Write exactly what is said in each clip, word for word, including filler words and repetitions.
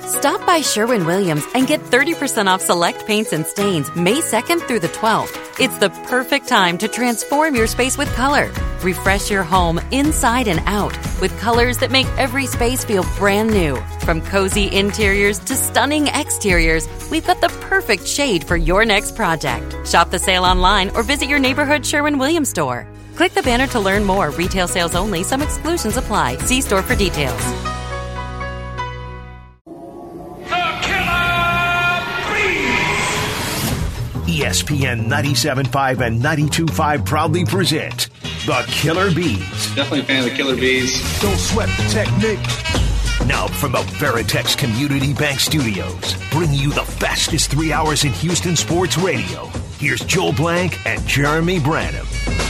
Stop by Sherwin-Williams and get thirty percent off select paints and stains May second through the twelfth. It's the perfect time to transform your space with color. Refresh your home inside and out with colors that make every space feel brand new. From cozy interiors to stunning exteriors, we've got the perfect shade for your next project. Shop the sale online or visit your neighborhood Sherwin-Williams store. Click the banner to learn more. Retail sales only. Some exclusions apply. See store for details. E S P N ninety-seven point five and ninety-two point five proudly present The Killer Bees. Definitely a fan of the Killer Bees. Don't sweat the technique. Now from the Veritex Community Bank Studios, bringing you the fastest three hours in Houston sports radio. Here's Joel Blank and Jeremy Branham.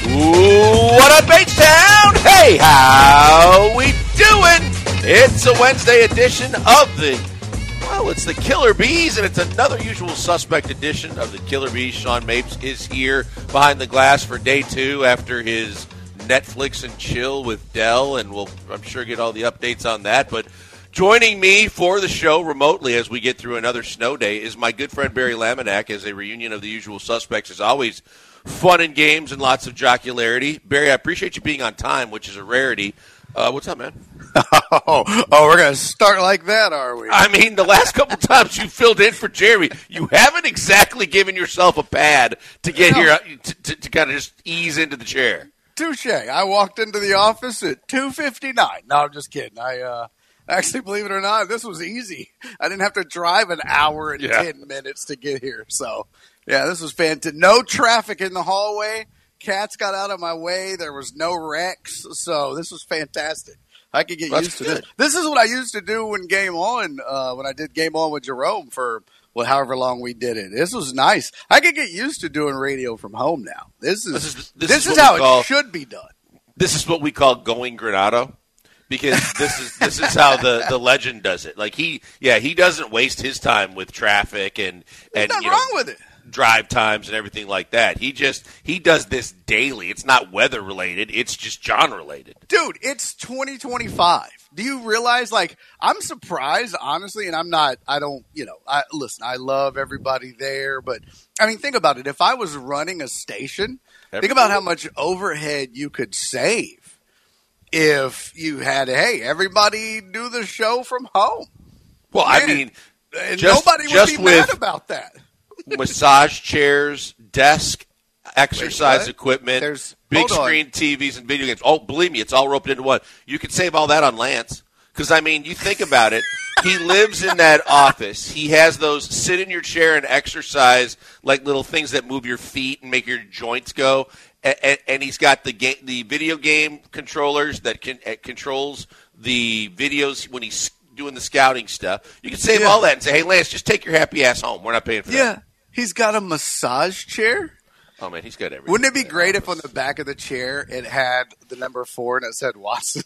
Ooh, what up, H-Town? Hey, how we doing? It's a Wednesday edition of the, well, it's the Killer Bees, and it's another usual suspect edition of the Killer Bees. Sean Mapes is here behind the glass for day two after his Netflix and chill with Dell, and we'll, I'm sure, get all the updates on that. But joining me for the show remotely as we get through another snow day is my good friend Barry Laminack, as a reunion of the usual suspects is always fun and games and lots of jocularity. Barry, I appreciate you being on time, which is a rarity. Uh, what's up, man? Oh, oh, we're going to start like that, are we? I mean, the last couple times you filled in for Jeremy, you haven't exactly given yourself a pad to get No. here, to, to, to kind of just ease into the chair. Touche. I walked into the office at two fifty-nine. No, I'm just kidding. I uh, actually, believe it or not, this was easy. I didn't have to drive an hour and Yeah. ten minutes to get here. So, yeah, this was fantastic. No traffic in the hallway. Cats got out of my way. There was no wrecks. So this was fantastic. I could get That's used to good. this. This is what I used to do when Game On, uh, when I did Game On with Jerome for well, however long we did it. This was nice. I could get used to doing radio from home now. This is This is- this, this is, is what how we call- it should be done. This is what we call going Granado, because this is this is how the, the legend does it. Like he, yeah, he doesn't waste his time with traffic and and There's nothing you know, wrong with it. drive times and everything like that. He just he does this daily. It's not weather related. It's just John related. Dude, it's twenty twenty-five. Do you realize, like, I'm surprised, honestly, and I'm not, I don't, you know, I listen, I love everybody there, but, I mean, think about it. If I was running a station, think about how much overhead you could save if you had, hey, everybody do the show from home. Well, I Man, mean, and just- nobody would just be with- mad about that. massage chairs, desk, exercise what? equipment, There's- big hold on. screen T Vs and video games. Oh, believe me, it's all roped into one. You could save all that on Lance. Because, I mean, you think about it. He lives in that office. He has those sit in your chair and exercise, like little things that move your feet and make your joints go. And, and, and he's got the game, the video game controllers that can uh, controls the videos when he's doing the scouting stuff. You can save Yeah. all that and say, hey, Lance, just take your happy ass home. We're not paying for that. Yeah. He's got a massage chair. Oh, man, he's got everything. Wouldn't it be great if on the back of the chair it had the number four and it said Watson?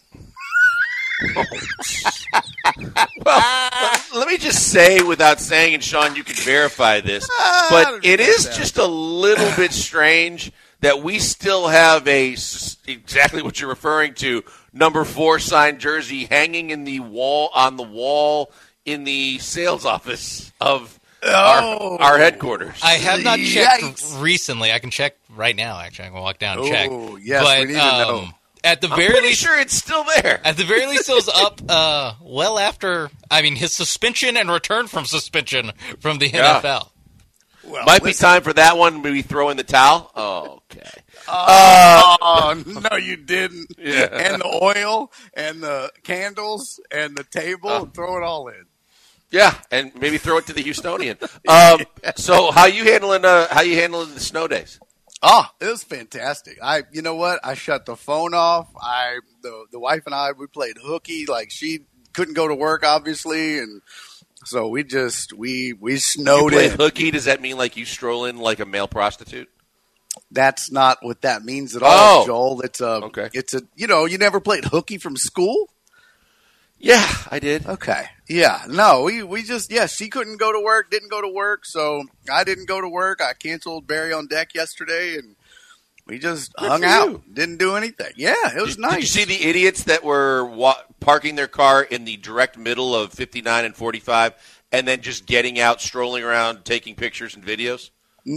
Well, let, let me just say, without saying, and Sean, you can verify this, I but don't it get is that. just a little bit strange that we still have a s- exactly what you're referring to, number four signed jersey hanging in the wall on the wall in the sales office of Oh. our, our headquarters. I have not checked Yikes. recently. I can check right now. Actually, I can walk down and check. Oh, yes, but, we need to um, know. At the I'm very pretty least, sure it's still there. at the very least, it was up uh, well after. I mean, his suspension and return from suspension from the Yeah. N F L. Well, Might be listen. time for that one. Maybe throw in the towel. Oh, okay. Oh, no, you didn't. Yeah. And the oil and the candles and the table, Oh. throw it all in. Yeah, and maybe throw it to the Houstonian. Um, so, how you handling? Uh, how you handling the snow days? Oh, it was fantastic. I, you know what? I shut the phone off. I, the the wife and I, we played hooky. Like she couldn't go to work, obviously, and so we just we we You snowed play in. hooky? Does that mean like you stroll in like a male prostitute? That's not what that means at all, Oh. Joel. It's a Okay. it's a you know you never played hooky from school. Yeah, I did. Okay. Yeah. No, we, we just, yeah, she couldn't go to work, didn't go to work. So I didn't go to work. I canceled Barry on Deck yesterday and We just Good hung for out, you. didn't do anything. Yeah, it was Did, nice. did you see the idiots that were wa- parking their car in the direct middle of fifty-nine and forty-five and then just getting out, strolling around, taking pictures and videos?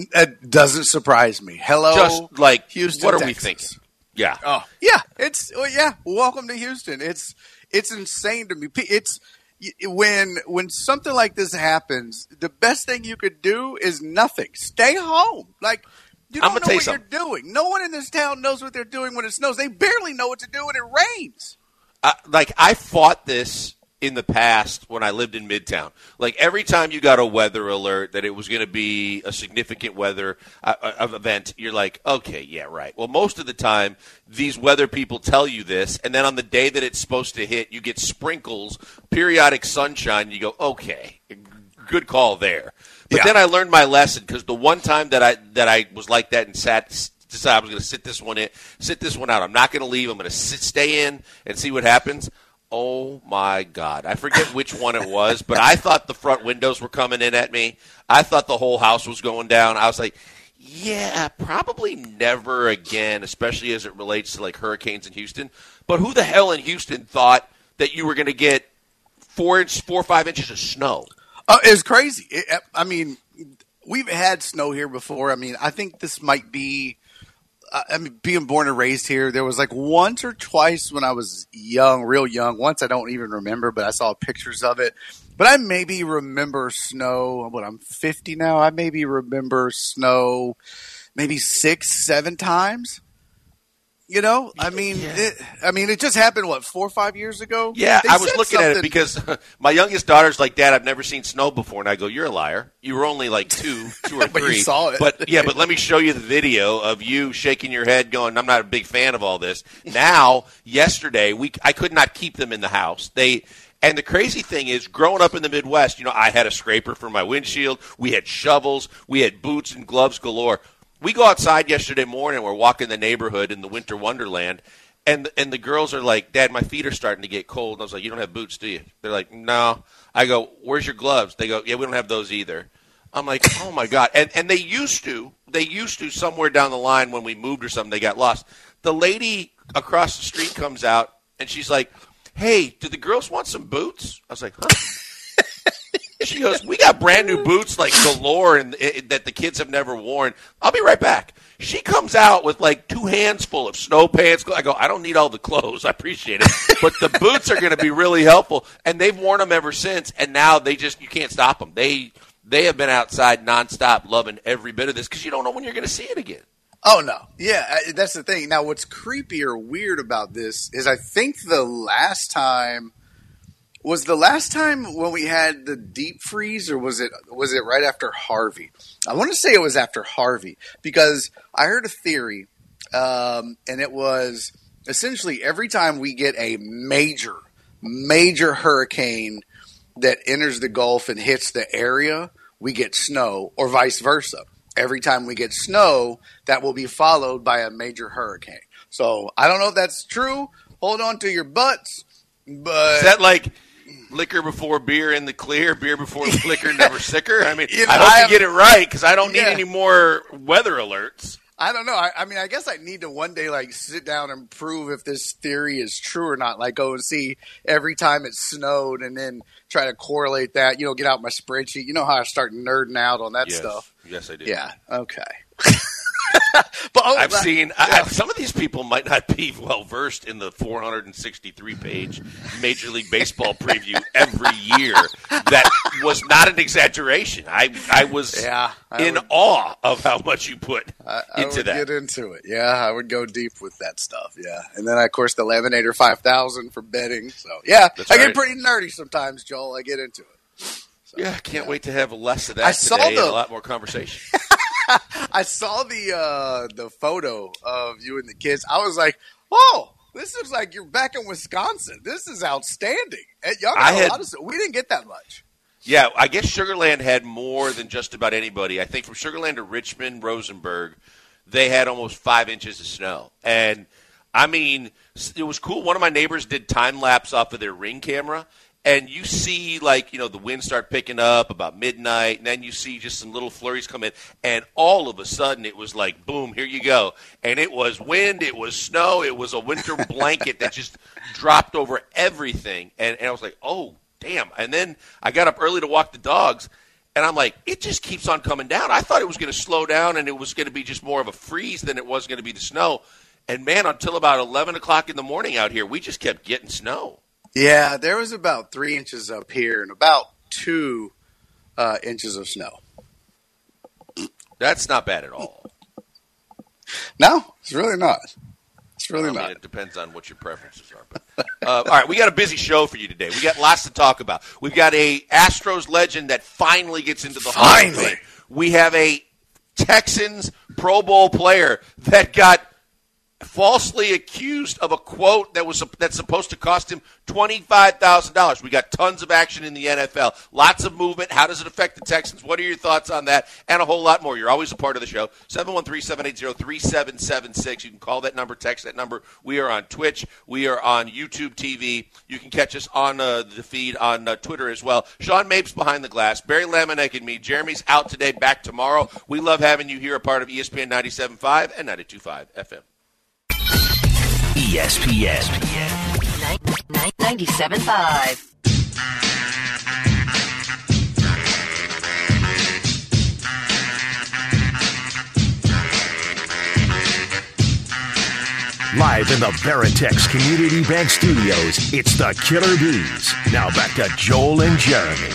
It doesn't surprise me. Hello, Just like, Houston, what are we Texas. thinking? Yeah. Oh, yeah. It's well, yeah. Welcome to Houston. It's it's insane to me. It's when when something like this happens, the best thing you could do is nothing. Stay home. Like you I'm don't gonna know tell you what you're something. doing. No one in this town knows what they're doing when it snows. They barely know what to do when it rains. Uh, like, I fought this in the past when I lived in Midtown. Like, every time you got a weather alert that it was going to be a significant weather uh, uh, event, you're like, okay, yeah, right. Well, most of the time, these weather people tell you this, and then on the day that it's supposed to hit, you get sprinkles, periodic sunshine, and you go, okay, good call there. But Yeah. then I learned my lesson, because the one time that I that I was like that and sat decided I was going to sit this one in, sit this one out. I'm not going to leave. I'm going to sit, stay in and see what happens. Oh, my God. I forget which one it was, but I thought the front windows were coming in at me. I thought the whole house was going down. I was like, yeah, probably never again, especially as it relates to, like, hurricanes in Houston. But who the hell in Houston thought that you were going to get four, inch, four or five inches of snow? Oh, it's crazy. It, I mean, we've had snow here before. I mean, I think this might be. I mean, being born and raised here, there was like once or twice when I was young, real young. Once I don't even remember, but I saw pictures of it. But I maybe remember snow. What, I'm fifty now. I maybe remember snow maybe six, seven times. You know, I mean, Yeah. it, I mean, it just happened. What, four or five years ago? Yeah, They I was said looking at it something- because my youngest daughter's like, Dad, I've never seen snow before. And I go, you're a liar. You were only like two, two or But you three. saw it. But yeah, but let me show you the video of you shaking your head going, I'm not a big fan of all this. Now, yesterday, we I could not keep them in the house. They And the crazy thing is, growing up in the Midwest, you know, I had a scraper for my windshield. We had shovels. We had boots and gloves galore. We go outside yesterday morning. We're walking the neighborhood in the winter wonderland. And and the girls are like, Dad, my feet are starting to get cold. And I was like, you don't have boots, do you? They're like, no. I go, where's your gloves? They go, yeah, we don't have those either. I'm like, oh, my God. And and they used to. They used to somewhere down the line when we moved or something, they got lost. The lady across the street comes out, and she's like, hey, do the girls want some boots? I was like, huh? She goes, we got brand new boots like galore and it, that the kids have never worn. I'll be right back. She comes out with like two hands full of snow pants. I go, I don't need all the clothes. I appreciate it. But the boots are going to be really helpful. And they've worn them ever since. And now they just, you can't stop them. They, they have been outside nonstop loving every bit of this because you don't know when you're going to see it again. Oh, no. Yeah, I- that's the thing. Now, what's creepy or weird about this is I think the last time was the last time when we had the deep freeze, or was it was it right after Harvey? I want to say it was after Harvey because I heard a theory, um, and it was essentially every time we get a major, major hurricane that enters the Gulf and hits the area, we get snow, or vice versa. Every time we get snow, that will be followed by a major hurricane. So I don't know if that's true. Hold on to your butts. But Is that like liquor before beer in the clear, beer before liquor, never sicker? I mean, You know, I hope I you have- get it right because I don't need Yeah. any more weather alerts. I don't know. I, I mean, I guess I need to one day like sit down and prove if this theory is true or not. Like go and see every time it snowed and then try to correlate that. You know, get out my spreadsheet. You know how I start nerding out on that Yes. stuff. Yes, I do. Yeah. Okay. But oh, I've like- seen I, yeah. I, some of these people might not be well versed in the four hundred sixty-three page Major League Baseball preview every year. That was not an exaggeration. I I was Yeah, I in would- awe of how much you put I, I into would that. get into it. Yeah, I would go deep with that stuff. Yeah, and then of course the Lemonator five thousand for betting. So yeah, That's I right. get pretty nerdy sometimes, Joel. I get into it. So, yeah, I can't wait to have less of that I saw today the- and a lot more conversation. I saw the uh, the photo of you and the kids. I was like, oh, this looks like you're back in Wisconsin. This is outstanding. And y'all got I a had- lot of stuff. We didn't get that much. Yeah, I guess Sugarland had more than just about anybody. I think from Sugarland to Richmond, Rosenberg, they had almost five inches of snow. And, I mean, it was cool. One of my neighbors did time-lapse off of their Ring camera, and you see, like, you know, the wind start picking up about midnight, and then you see just some little flurries come in, and all of a sudden it was like, boom, here you go. And it was wind, it was snow, it was a winter blanket that just dropped over everything. And, and I was like, oh, damn. And then I got up early to walk the dogs, and I'm like, it just keeps on coming down. I thought it was going to slow down and it was going to be just more of a freeze than it was going to be the snow. And, man, until about eleven o'clock in the morning out here, we just kept getting snow. Yeah, there was about three inches up here and about two uh, inches of snow. That's not bad at all. No, it's really not. It's really I mean, not. it depends on what your preferences are. But, uh, all right, we got a busy show for you today. We got lots to talk about. We've got a Astros legend that finally gets into the Hall of Fame. We have a Texans Pro Bowl player that got falsely accused of a quote that was that's supposed to cost him twenty-five thousand dollars. We got tons of action in the N F L. Lots of movement. How does it affect the Texans? What are your thoughts on that? And a whole lot more. You're always a part of the show. seven one three, seven eight zero, three seven seven six. You can call that number, text that number. We are on Twitch. We are on YouTube T V. You can catch us on uh, the feed on uh, Twitter as well. Sean Mapes behind the glass. Barry Laminack and me. Jeremy's out today, back tomorrow. We love having you here, a part of E S P N ninety-seven point five and ninety-two point five F M. E S P N ninety-seven point five. Live in the Veritex Community Bank Studios, it's the Killer Bees. Now back to Joel and Jeremy.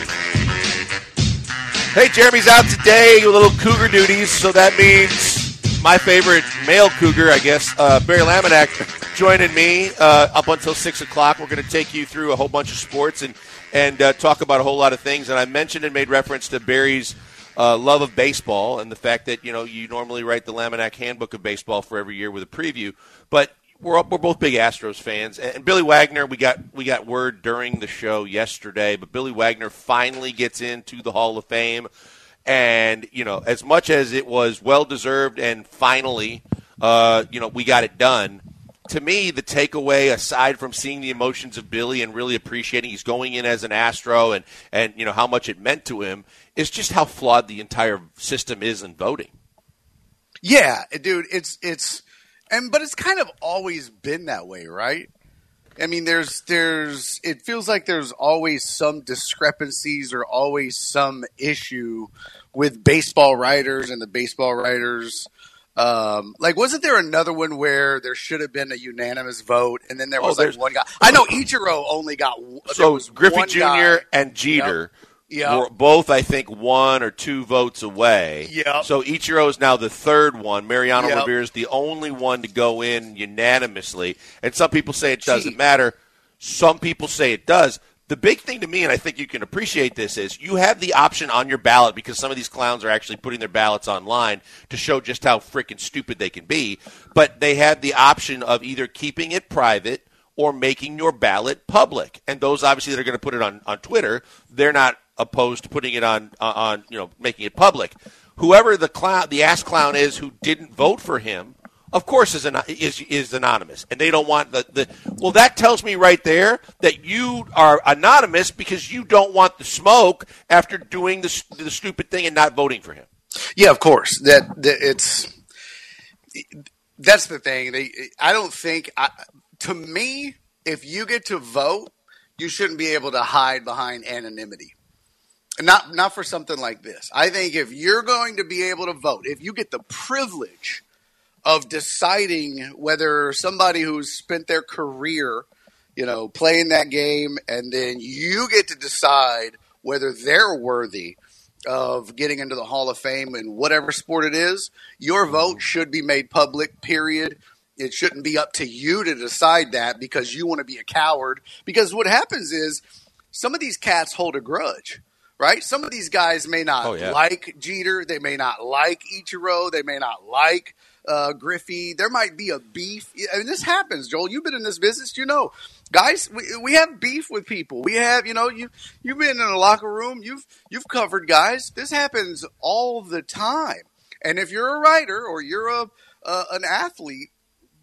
Hey, Jeremy's out today with little cougar duties, so that means my favorite male cougar, I guess, uh, Barry Laminack, joining me uh, up until six o'clock. We're going to take you through a whole bunch of sports and, and uh, talk about a whole lot of things. And I mentioned and made reference to Barry's uh, love of baseball and the fact that, you know, you normally write the Laminack Handbook of Baseball for every year with a preview. But we're we're both big Astros fans. And Billy Wagner, we got we got word during the show yesterday, but Billy Wagner finally gets into the Hall of Fame. And, you know, as much as it was well-deserved and finally, uh, you know, we got it done, to me, the takeaway, aside from seeing the emotions of Billy and really appreciating he's going in as an Astro and, and you know, how much it meant to him, is just how flawed the entire system is in voting. Yeah, dude, it's it's and but it's kind of always been that way, right? I mean, there's there's it feels like there's always some discrepancies or always some issue with baseball writers and the baseball writers. Um, like, wasn't there another one where there should have been a unanimous vote, and then there was oh, like one guy? I know Ichiro only got so Griffey Junior and Jeter. Yep. Yep. Were both, I think, one or two votes away. Yep. So Ichiro is now the third one. Mariano Yep. Rivera is the only one to go in unanimously. And some people say it doesn't Gee. matter. Some people say it does. The big thing to me, and I think you can appreciate this, is you have the option on your ballot, because some of these clowns are actually putting their ballots online to show just how freaking stupid they can be. But they have the option of either keeping it private or making your ballot public. And those, obviously, that are going to put it on, on Twitter, they're not opposed to putting it on, uh, on you know, making it public. Whoever the clown, the ass clown is who didn't vote for him, of course, is, an, is is anonymous, and they don't want the, the – well, that tells me right there that you are anonymous because you don't want the smoke after doing the, the stupid thing and not voting for him. Yeah, of course. That, that it's – that's the thing. They, I don't think I, – to me, if you get to vote, you shouldn't be able to hide behind anonymity. Not not for something like this. I think if you're going to be able to vote, if you get the privilege of deciding whether somebody who's spent their career, you know, playing that game, and then you get to decide whether they're worthy of getting into the Hall of Fame in whatever sport it is, your vote should be made public, period. It shouldn't be up to you to decide that because you want to be a coward. Because what happens is some of these cats hold a grudge. Right? Some of these guys may not oh, yeah. like Jeter. They may not like Ichiro. They may not like uh, Griffey. There might be a beef. I mean, this happens, Joel. You've been in this business. You know, guys, we, we have beef with people. We have, you know, you, you've been in a locker room. You've, you've covered guys. This happens all the time. And if you're a writer or you're a, uh, an athlete,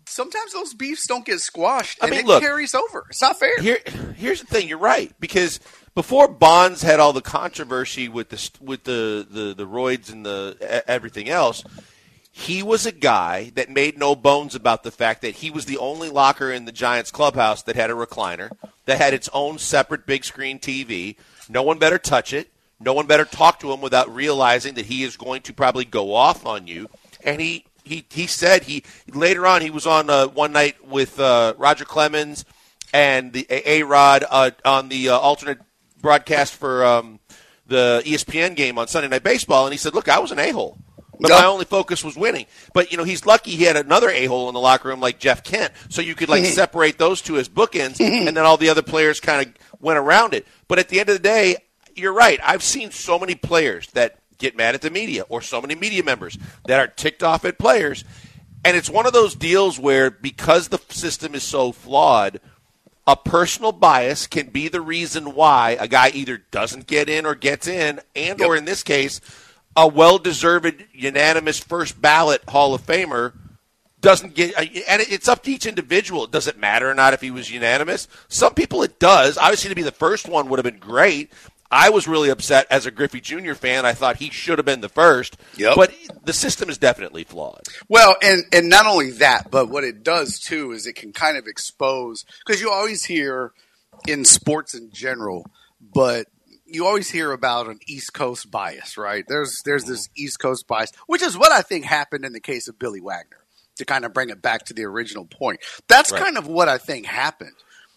sometimes those beefs don't get squashed, I and mean, it look, carries over. It's not fair. Here, here's the thing. You're right, because before Bonds had all the controversy with the with the the, the roids and the everything else, he was a guy that made no bones about the fact that he was the only locker in the Giants clubhouse that had a recliner, that had its own separate big screen T V. No one better touch it. No one better talk to him without realizing that he is going to probably go off on you. And he he, he said he later on he was on uh, one night with uh, Roger Clemens and the A-Rod uh, on the uh, alternate broadcast for um, the E S P N game on Sunday Night Baseball, and he said, look, I was an a-hole. But my only focus was winning. But, you know, he's lucky he had another a-hole in the locker room like Jeff Kent, so you could, like, separate those two as bookends, and then all the other players kind of went around it. But at the end of the day, you're right. I've seen so many players that get mad at the media, or so many media members that are ticked off at players. And it's one of those deals where, because the system is so flawed, a personal bias can be the reason why a guy either doesn't get in or gets in, and yep. or in this case, a well-deserved, unanimous first ballot Hall of Famer doesn't get, and it's up to each individual. Does it matter or not if he was unanimous? Some people it does. Obviously, to be the first one would have been great. I was really upset as a Griffey Junior fan. I thought he should have been the first. Yep. But the system is definitely flawed. Well, and, and not only that, but what it does, too, is it can kind of expose – because you always hear in sports in general, but you always hear about an East Coast bias, right? There's there's this East Coast bias, which is what I think happened in the case of Billy Wagner, to kind of bring it back to the original point. That's right. Kind of what I think happened.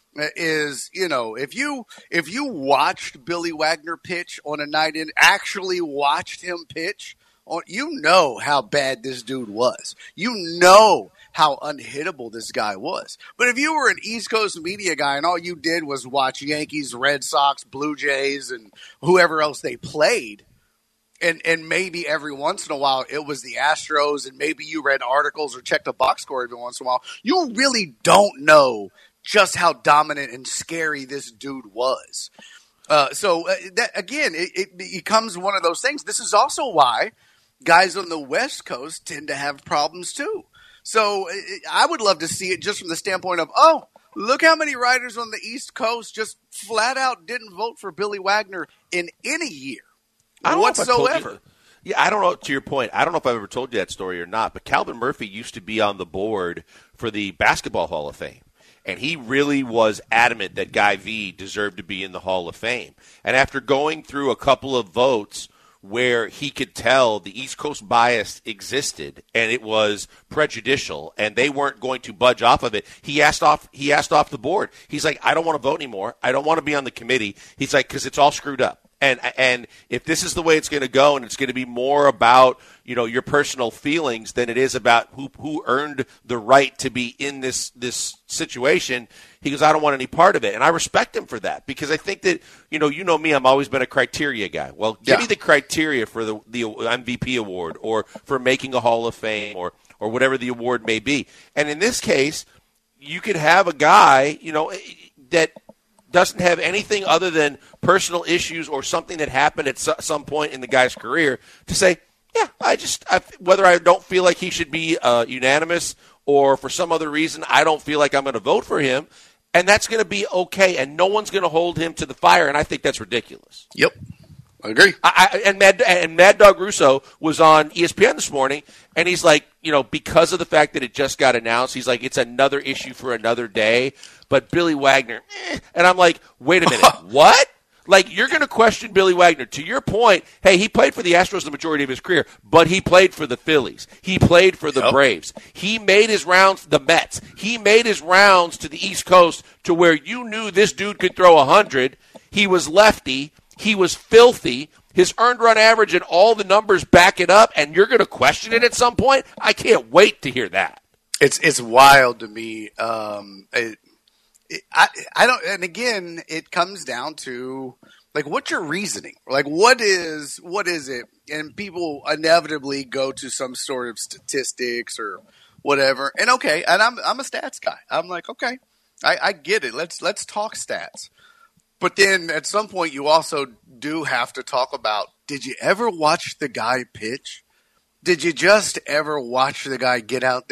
Is, you know, if you if you watched Billy Wagner pitch on a night in, actually watched him pitch, on, you know how bad this dude was. You know how unhittable this guy was. But if you were an East Coast media guy and all you did was watch Yankees, Red Sox, Blue Jays, and whoever else they played, and and maybe every once in a while it was the Astros, and maybe you read articles or checked a box score every once in a while, you really don't know just how dominant and scary this dude was. Uh, so, uh, that, again, it, it becomes one of those things. This is also why guys on the West Coast tend to have problems, too. So, it, I would love to see it just from the standpoint of, oh, look how many writers on the East Coast just flat out didn't vote for Billy Wagner in any year whatsoever. Yeah, I don't know, to your point, I don't know if I've ever told you that story or not, but Calvin Murphy used to be on the board for the Basketball Hall of Fame. And he really was adamant that Guy V deserved to be in the Hall of Fame. And after going through a couple of votes where he could tell the East Coast bias existed and it was prejudicial and they weren't going to budge off of it, he asked off he asked off the board. He's like, I don't want to vote anymore. I don't want to be on the committee. He's like, because it's all screwed up. And and if this is the way it's going to go, and it's going to be more about, you know, your personal feelings than it is about who who earned the right to be in this this situation, he goes, I don't want any part of it. And I respect him for that, because I think that, you know, you know me, I've always been a criteria guy. Well, give yeah. me the criteria for the the M V P award, or for making a Hall of Fame, or or whatever the award may be. And in this case, you could have a guy, you know, that doesn't have anything other than personal issues or something that happened at some point in the guy's career to say, yeah, I just, I, whether I don't feel like he should be uh, unanimous or for some other reason, I don't feel like I'm going to vote for him. And that's going to be okay. And no one's going to hold him to the fire. And I think that's ridiculous. Yep. I agree. I, I, and Mad and Mad Dog Russo was on E S P N this morning, and he's like, you know, because of the fact that it just got announced, he's like, it's another issue for another day. But Billy Wagner, eh. And I'm like, wait a minute, what? Like, you're going to question Billy Wagner. To your point, hey, he played for the Astros the majority of his career, but he played for the Phillies. He played for the yep. Braves. He made his rounds, the Mets. He made his rounds to the East Coast to where you knew this dude could throw one hundred. He was lefty. He was filthy. His earned run average and all the numbers back it up, and you're going to question it at some point? I can't wait to hear that. It's it's wild to me. Um, it, it, I I don't. And again, it comes down to, like, what's your reasoning? Like, what is what is it? And people inevitably go to some sort of statistics or whatever. And okay, and I'm I'm a stats guy. I'm like, okay, I, I get it. Let's let's talk stats. But then at some point you also do have to talk about, did you ever watch the guy pitch? Did you just ever watch the guy get out there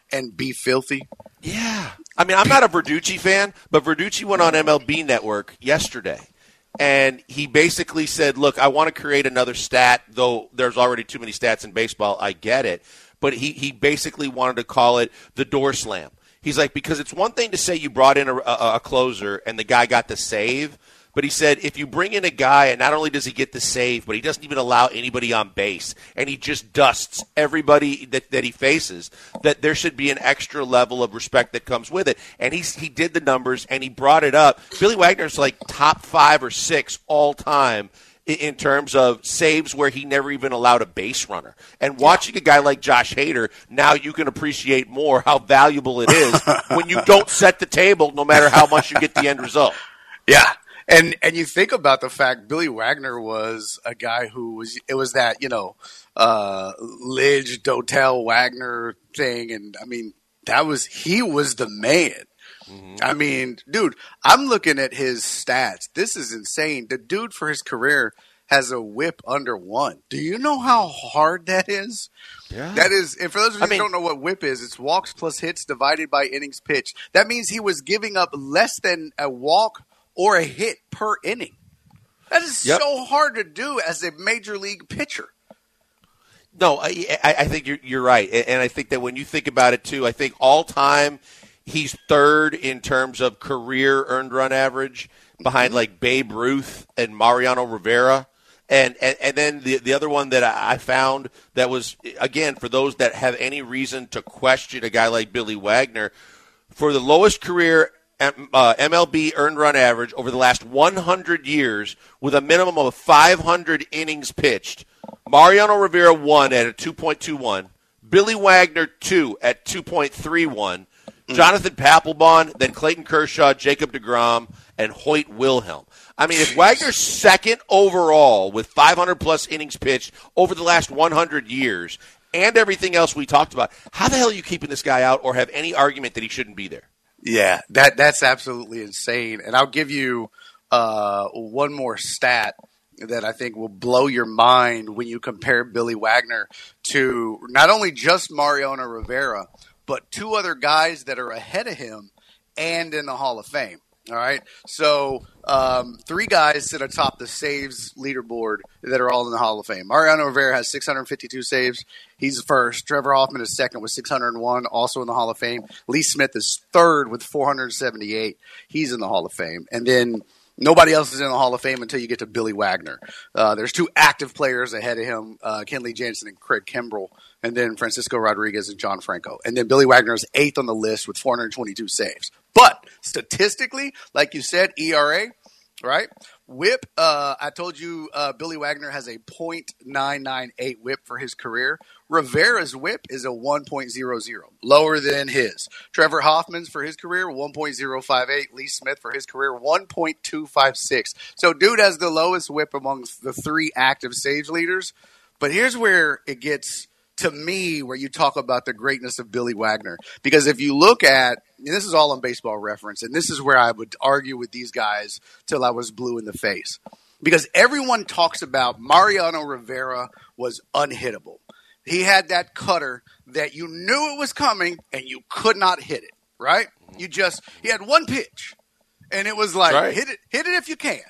and be filthy? Yeah. I mean, I'm not a Verducci fan, but Verducci went on M L B Network yesterday, and he basically said, look, I want to create another stat, though there's already too many stats in baseball. I get it. But he, he basically wanted to call it the door slam. He's like, because it's one thing to say you brought in a, a, a closer and the guy got the save, but he said if you bring in a guy and not only does he get the save, but he doesn't even allow anybody on base and he just dusts everybody that, that he faces, that there should be an extra level of respect that comes with it. And he, he did the numbers and he brought it up. Billy Wagner's like top five or six all time in terms of saves where he never even allowed a base runner. And watching a guy like Josh Hader, now you can appreciate more how valuable it is when you don't set the table no matter how much you get the end result. Yeah. And and you think about the fact Billy Wagner was a guy who was, it was that, you know, uh, Lidge, Dotel, Wagner thing. And, I mean, that was, he was the man. Mm-hmm. I mean, dude, I'm looking at his stats. This is insane. The dude for his career has a whip under one. Do you know how hard that is? Yeah. That is, and for those of you I who mean, don't know what whip is, it's walks plus hits divided by innings pitched. That means he was giving up less than a walk or a hit per inning. That is yep. so hard to do as a major league pitcher. No, I, I think you're, you're right. And I think that when you think about it, too, I think all time – he's third in terms of career earned run average behind like Babe Ruth and Mariano Rivera. And and, and then the the other one that I found that was, again, for those that have any reason to question a guy like Billy Wagner, for the lowest career uh, M L B earned run average over the last one hundred years with a minimum of five hundred innings pitched, Mariano Rivera won at a two point two one, Billy Wagner two at two point three one, Jonathan Papelbon, then Clayton Kershaw, Jacob deGrom, and Hoyt Wilhelm. I mean, if Wagner's second overall with five hundred plus innings pitched over the last one hundred years and everything else we talked about, how the hell are you keeping this guy out or have any argument that he shouldn't be there? Yeah, that that's absolutely insane. And I'll give you uh, one more stat that I think will blow your mind when you compare Billy Wagner to not only just Mariano Rivera, but two other guys that are ahead of him and in the Hall of Fame. All right. So um, three guys sit atop the saves leaderboard that are all in the Hall of Fame. Mariano Rivera has six hundred fifty-two saves. He's first. Trevor Hoffman is second with six hundred one, also in the Hall of Fame. Lee Smith is third with four hundred seventy-eight. He's in the Hall of Fame. And then nobody else is in the Hall of Fame until you get to Billy Wagner. Uh, there's two active players ahead of him, uh, Kenley Jansen and Craig Kimbrell, and then Francisco Rodriguez and John Franco. And then Billy Wagner is eighth on the list with four hundred twenty-two saves. But statistically, like you said, E R A, right? Whip, uh, I told you uh, Billy Wagner has a point nine nine eight whip for his career. Rivera's whip is a one point zero zero, lower than his. Trevor Hoffman's for his career, one point zero five eight. Lee Smith for his career, one point two five six. So dude has the lowest whip among the three active saves leaders. But here's where it gets, to me, where you talk about the greatness of Billy Wagner. Because if you look at, and this is all on Baseball Reference, and this is where I would argue with these guys till I was blue in the face. Because everyone talks about Mariano Rivera was unhittable. He had that cutter that you knew it was coming and you could not hit it, right? You just, he had one pitch and it was like, right. hit it, hit it if you can.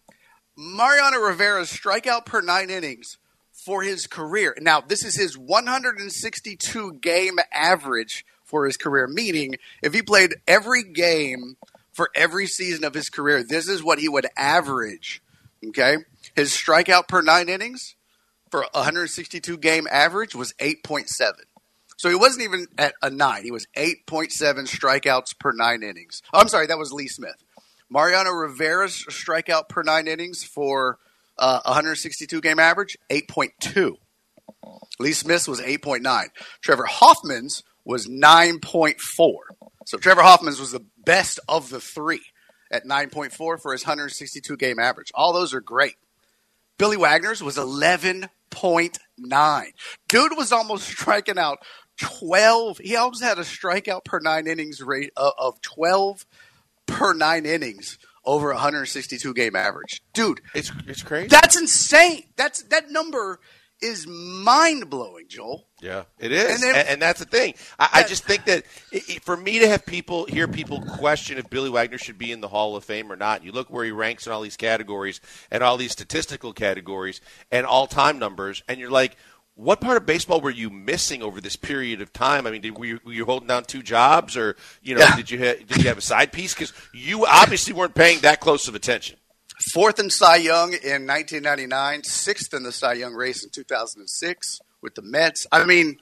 Mariano Rivera's strikeout per nine innings for his career. Now, this is his one hundred sixty-two game average for his career, meaning if he played every game for every season of his career, this is what he would average, okay? His strikeout per nine innings for one hundred sixty-two game average was eight point seven. So he wasn't even at a nine. He was eight point seven strikeouts per nine innings. Oh, I'm sorry, that was Lee Smith. Mariano Rivera's strikeout per nine innings for Uh, one hundred sixty-two game average, eight point two. Lee Smith's was eight point nine. Trevor Hoffman's was nine point four. So Trevor Hoffman's was the best of the three at nine point four for his one hundred sixty-two game average. All those are great. Billy Wagner's was eleven point nine. Dude was almost striking out twelve. He almost had a strikeout per nine innings rate of twelve per nine innings. Over one hundred sixty-two game average. Dude, it's it's crazy. That's insane. That's that number is mind-blowing, Joel. Yeah, it is. And, then, and, and that's the thing. I, I just think that it, it, for me to have people hear people question if Billy Wagner should be in the Hall of Fame or not, you look where he ranks in all these categories and all these statistical categories and all-time numbers, and you're like, what part of baseball were you missing over this period of time? I mean, did, were, you, were you holding down two jobs, or you know, yeah. did you ha- did you have a side piece? Because you obviously weren't paying that close of attention. Fourth in Cy Young in nineteen ninety-nine, sixth in the Cy Young race in two thousand six with the Mets. I mean,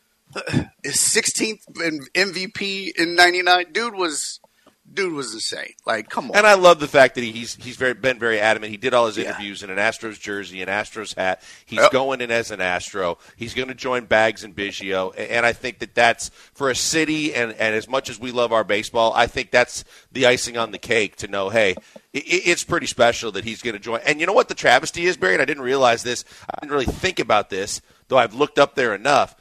his sixteenth in M V P in ninety-nine. Dude was dude was insane. Like, come on. And I love the fact that he's he's very been very adamant. He did all his interviews yeah. in an Astros jersey, an Astros hat. He's yep. going in as an Astro. He's going to join Bags and Biggio. And I think that that's, for a city, and, and as much as we love our baseball, I think that's the icing on the cake to know, hey, it, it's pretty special that he's going to join. And you know what the travesty is, Barry? And I didn't realize this. I didn't really think about this, though I've looked up there enough.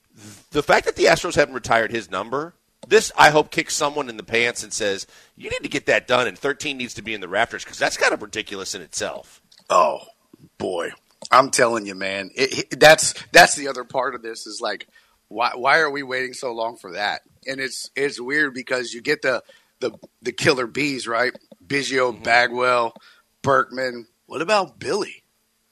The fact that the Astros haven't retired his number, this, I hope, kicks someone in the pants and says, you need to get that done, and thirteen needs to be in the rafters, because that's kind of ridiculous in itself. Oh, boy. I'm telling you, man. It, it, that's that's the other part of this is, like, why why are we waiting so long for that? And it's it's weird because you get the the, the killer bees, right? Biggio, mm-hmm. Bagwell, Berkman. What about Billy?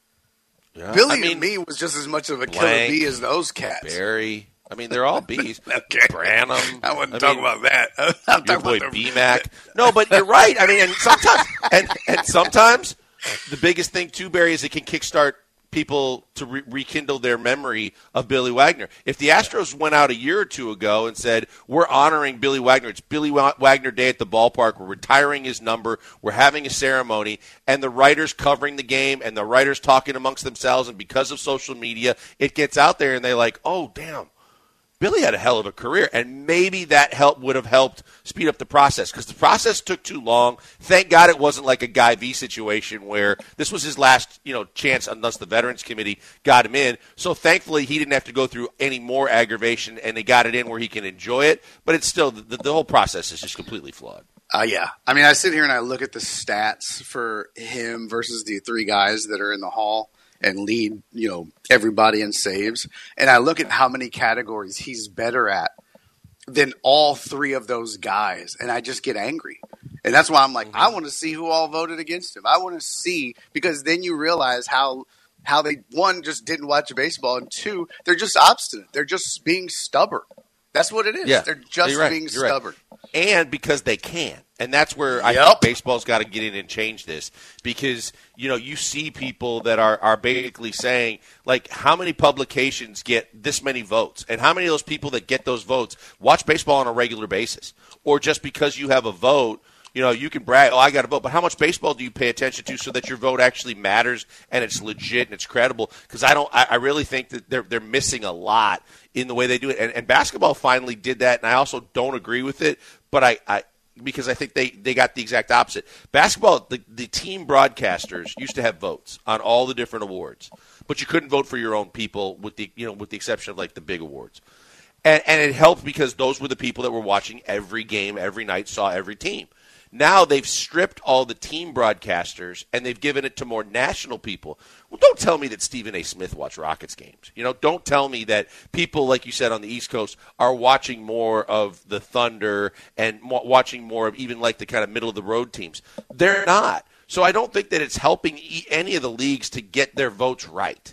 Yeah. Billy I mean, to me was just as much of a Blank, killer bee as those cats. Barry. I mean, they're all bees. Okay. Branham. I wouldn't I talk mean, about that. I'm your boy about B-Mac. No, but you're right. I mean, and sometimes, and, and sometimes the biggest thing too, Barry, is it can kickstart people to re- rekindle their memory of Billy Wagner. If the Astros went out a year or two ago and said, we're honoring Billy Wagner, it's Billy Wagner Day at the ballpark, we're retiring his number, we're having a ceremony, and the writers covering the game and the writers talking amongst themselves, and because of social media, it gets out there and they're like, oh, damn. Billy had a hell of a career, and maybe that help would have helped speed up the process, because the process took too long. Thank God it wasn't like a Guy V situation where this was his last, you know, chance unless the Veterans Committee got him in. So thankfully he didn't have to go through any more aggravation, and they got it in where he can enjoy it. But it's still the, the whole process is just completely flawed. Uh, yeah. I mean, I sit here and I look at the stats for him versus the three guys that are in the Hall and lead, you know, everybody in saves. And I look at how many categories he's better at than all three of those guys, and I just get angry. And that's why I'm like, mm-hmm. I want to see who all voted against him. I want to see, because then you realize how how they, one, just didn't watch baseball, and two, they're just obstinate. They're just being stubborn. That's what it is. Yeah. They're just right. being You're stubborn. Right. And because they can. And that's where I yep. think baseball's got to get in and change this, because, you know, you see people that are, are basically saying, like, how many publications get this many votes? And how many of those people that get those votes watch baseball on a regular basis? Or just because you have a vote, you know, you can brag, oh, I got a vote. But how much baseball do you pay attention to so that your vote actually matters and it's legit and it's credible? Because I don't, I, I really think that they're they're missing a lot in the way they do it. And, and basketball finally did that, and I also don't agree with it. But I, I because I think they, they got the exact opposite. Basketball, the, the team broadcasters used to have votes on all the different awards, but you couldn't vote for your own people, with the you know with the exception of like the big awards. And, and it helped because those were the people that were watching every game, every night, saw every team. Now they've stripped all the team broadcasters, and they've given it to more national people. Well, don't tell me that Stephen A. Smith watched Rockets games. You know, don't tell me that people, like you said, on the East Coast are watching more of the Thunder and mo- watching more of even like the kind of middle-of-the-road teams. They're not. So I don't think that it's helping e- any of the leagues to get their votes right.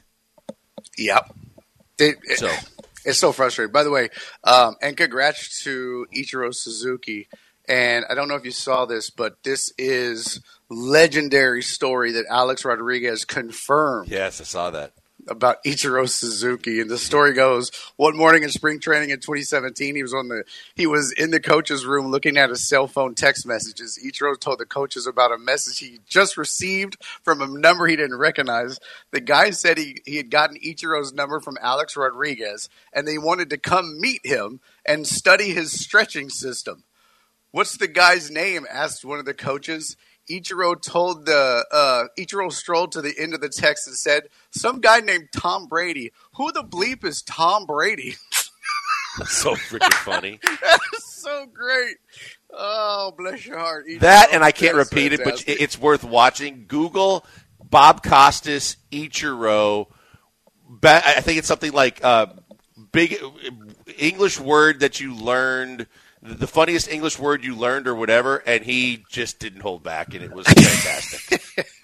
Yep. It, it, so it's so frustrating. By the way, um, and congrats to Ichiro Suzuki. And I don't know if you saw this, but this is legendary story that Alex Rodriguez confirmed. Yes, I saw that. About Ichiro Suzuki. And the story goes, one morning in spring training in twenty seventeen, he was on the he was in the coach's room looking at his cell phone text messages. Ichiro told the coaches about a message he just received from a number he didn't recognize. The guy said he, he had gotten Ichiro's number from Alex Rodriguez, and they wanted to come meet him and study his stretching system. What's the guy's name? Asked one of the coaches. Ichiro told the uh, Ichiro strolled to the end of the text and said, "Some guy named Tom Brady. Who the bleep is Tom Brady?" So freaking funny. That's so great. Oh, bless your heart. Ichiro. That, and I can't That's repeat fantastic. it, but it's worth watching. Google Bob Costas Ichiro ba- I think it's something like uh, big English word that you learned, the funniest English word you learned or whatever, and he just didn't hold back, and it was fantastic.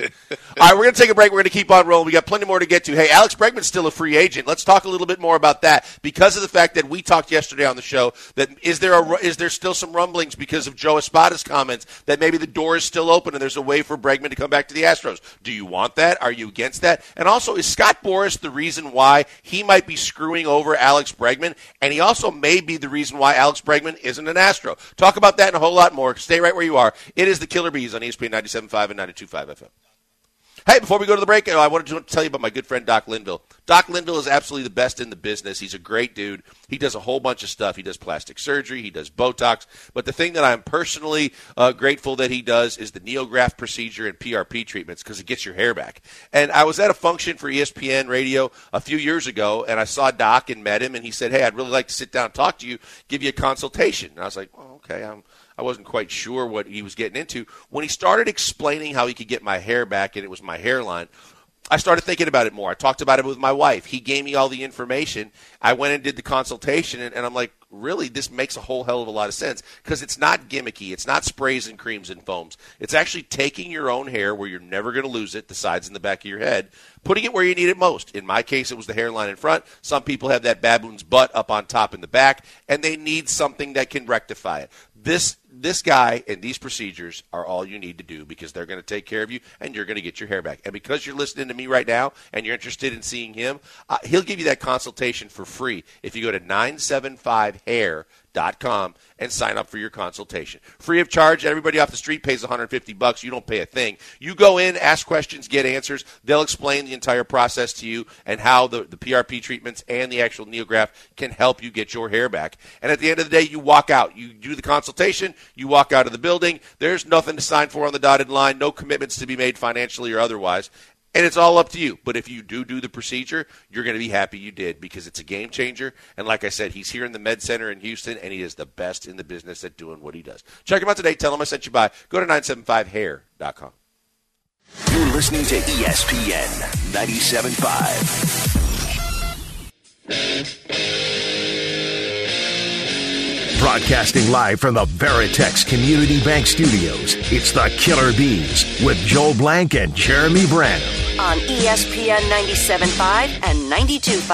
All right, we're going to take a break. We're going to keep on rolling. We got plenty more to get to. Hey, Alex Bregman's still a free agent. Let's talk a little bit more about that because of the fact that we talked yesterday on the show that is there a, is there still some rumblings because of Joe Espada's comments that maybe the door is still open and there's a way for Bregman to come back to the Astros. Do you want that? Are you against that? And also, is Scott Boras the reason why he might be screwing over Alex Bregman? And he also may be the reason why Alex Bregman isn't an Astro. Talk about that and a whole lot more. Stay right where you are. It is the Killer Bees on E S P N ninety-seven point five and ninety-two point five F M. Hey, before we go to the break, I wanted to tell you about my good friend Doc Linville. Doc Linville is absolutely the best in the business. He's a great dude. He does a whole bunch of stuff. He does plastic surgery. He does Botox. But the thing that I'm personally uh, grateful that he does is the NeoGraft procedure and P R P treatments because it gets your hair back. And I was at a function for E S P N Radio a few years ago, and I saw Doc and met him, and he said, hey, I'd really like to sit down and talk to you, give you a consultation. And I was like, oh, okay, I'm I wasn't quite sure what he was getting into. When he started explaining how he could get my hair back, and it was my hairline, I started thinking about it more. I talked about it with my wife. He gave me all the information. I went and did the consultation, and, and I'm like, really, this makes a whole hell of a lot of sense because it's not gimmicky. It's not sprays and creams and foams. It's actually taking your own hair where you're never going to lose it, the sides and the back of your head, putting it where you need it most. In my case, it was the hairline in front. Some people have that baboon's butt up on top in the back, and they need something that can rectify it. This this guy and these procedures are all you need to do because they're going to take care of you and you're going to get your hair back. And because you're listening to me right now and you're interested in seeing him, uh, he'll give you that consultation for free if you go to nine seven five hair dot com and sign up for your consultation. Free of charge. Everybody off the street pays one hundred fifty bucks. You don't pay a thing. You go in, ask questions, get answers. They'll explain the entire process to you and how the, the P R P treatments and the actual NeoGraft can help you get your hair back. And at the end of the day, you walk out. You do the consultation. You walk out of the building. There's nothing to sign for on the dotted line. No commitments to be made financially or otherwise. And it's all up to you. But if you do do the procedure, you're going to be happy you did because it's a game changer. And like I said, he's here in the Med Center in Houston, and he is the best in the business at doing what he does. Check him out today. Tell him I sent you by. Go to nine seven five hair dot com. You're listening to E S P N ninety-seven point five. Broadcasting live from the Veritex Community Bank Studios, it's the Killer Bees with Joel Blank and Jeremy Branham. On E S P N ninety-seven point five and ninety-two point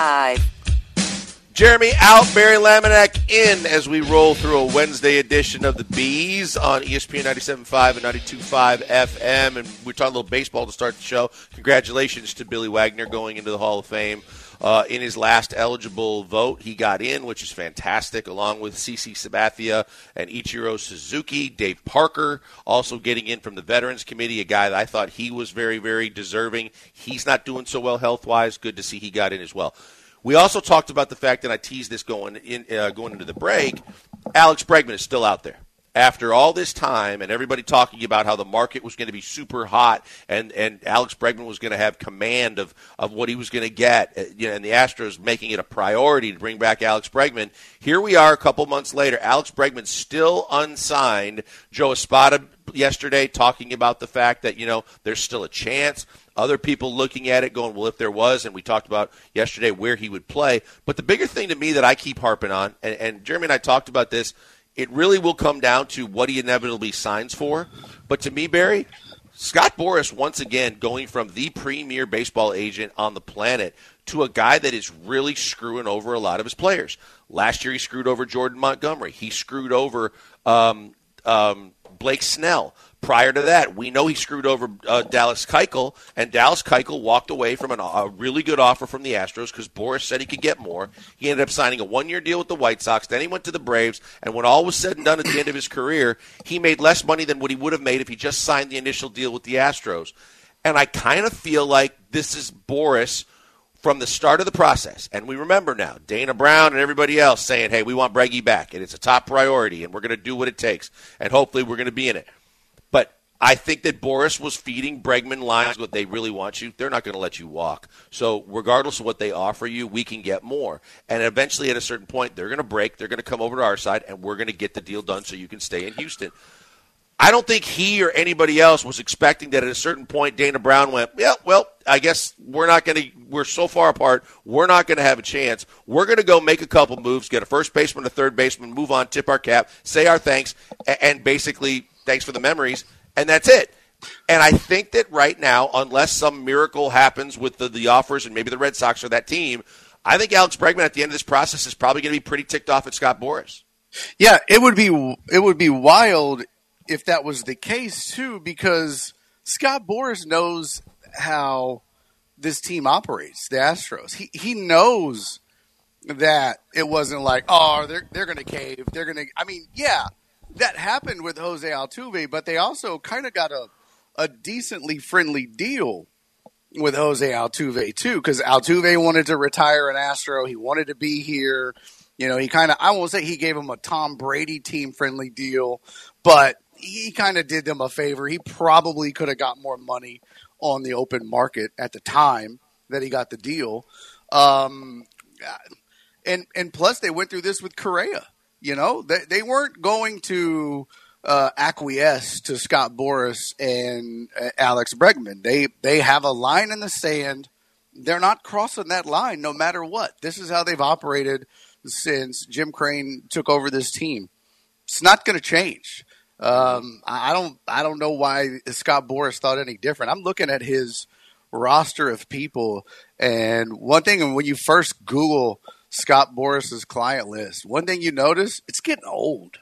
five. Jeremy out, Barry Laminack in as we roll through a Wednesday edition of the Bees on E S P N ninety-seven point five and ninety-two point five F M. And we're talking a little baseball to start the show. Congratulations to Billy Wagner going into the Hall of Fame. Uh, in his last eligible vote, he got in, which is fantastic, along with CeCe Sabathia and Ichiro Suzuki. Dave Parker also getting in from the Veterans Committee, a guy that I thought he was very, very deserving. He's not doing so well health-wise. Good to see he got in as well. We also talked about the fact that I teased this going in, uh, going into the break. Alex Bregman is still out there. After all this time and everybody talking about how the market was going to be super hot and, and Alex Bregman was going to have command of, of what he was going to get, you know, and the Astros making it a priority to bring back Alex Bregman, here we are a couple months later. Alex Bregman still unsigned. Joe Espada yesterday talking about the fact that, you know, there's still a chance. Other people looking at it going, well, if there was, and we talked about yesterday where he would play. But the bigger thing to me that I keep harping on, and, and Jeremy and I talked about this, it really will come down to what he inevitably signs for. But to me, Barry, Scott Boras, once again, going from the premier baseball agent on the planet to a guy that is really screwing over a lot of his players. Last year, he screwed over Jordan Montgomery. He screwed over um, um, Blake Snell. Prior to that, we know he screwed over uh, Dallas Keuchel, and Dallas Keuchel walked away from an, a really good offer from the Astros because Boras said he could get more. He ended up signing a one-year deal with the White Sox. Then he went to the Braves, and when all was said and done at the end of his career, he made less money than what he would have made if he just signed the initial deal with the Astros. And I kind of feel like this is Boras from the start of the process. And we remember now, Dana Brown and everybody else saying, hey, we want Breggy back, and it's a top priority, and we're going to do what it takes, and hopefully we're going to be in it. But I think that Boras was feeding Bregman lines what they really want you. They're not going to let you walk. So regardless of what they offer you, we can get more. And eventually at a certain point, they're going to break. They're going to come over to our side, and we're going to get the deal done so you can stay in Houston. I don't think he or anybody else was expecting that at a certain point Dana Brown went, yeah, well, I guess we're not going to – we're so far apart, we're not going to have a chance. We're going to go make a couple moves, get a first baseman, a third baseman, move on, tip our cap, say our thanks, and basically thanks for the memories, and that's it. And I think that right now, unless some miracle happens with the, the offers and maybe the Red Sox or that team, I think Alex Bregman at the end of this process is probably going to be pretty ticked off at Scott Boras. Yeah, it would be it would be wild if that was the case, too, because Scott Boras knows how this team operates, the Astros. He he knows that it wasn't like, oh, they're, they're going to cave. They're going to – I mean, yeah, that happened with Jose Altuve, but they also kind of got a, a decently friendly deal with Jose Altuve, too, because Altuve wanted to retire an Astro. He wanted to be here. You know, he kind of – I won't say he gave him a Tom Brady team-friendly deal, but – he kind of did them a favor. He probably could have got more money on the open market at the time that he got the deal. Um, and and plus, they went through this with Correa. You know, they, they weren't going to uh, acquiesce to Scott Boras and uh, Alex Bregman. They, they have a line in the sand. They're not crossing that line no matter what. This is how they've operated since Jim Crane took over this team. It's not going to change. Um, I don't, I don't know why Scott Boras thought any different. I'm looking at his roster of people, and one thing, when you first Google Scott Boras's client list, one thing you notice, it's getting old.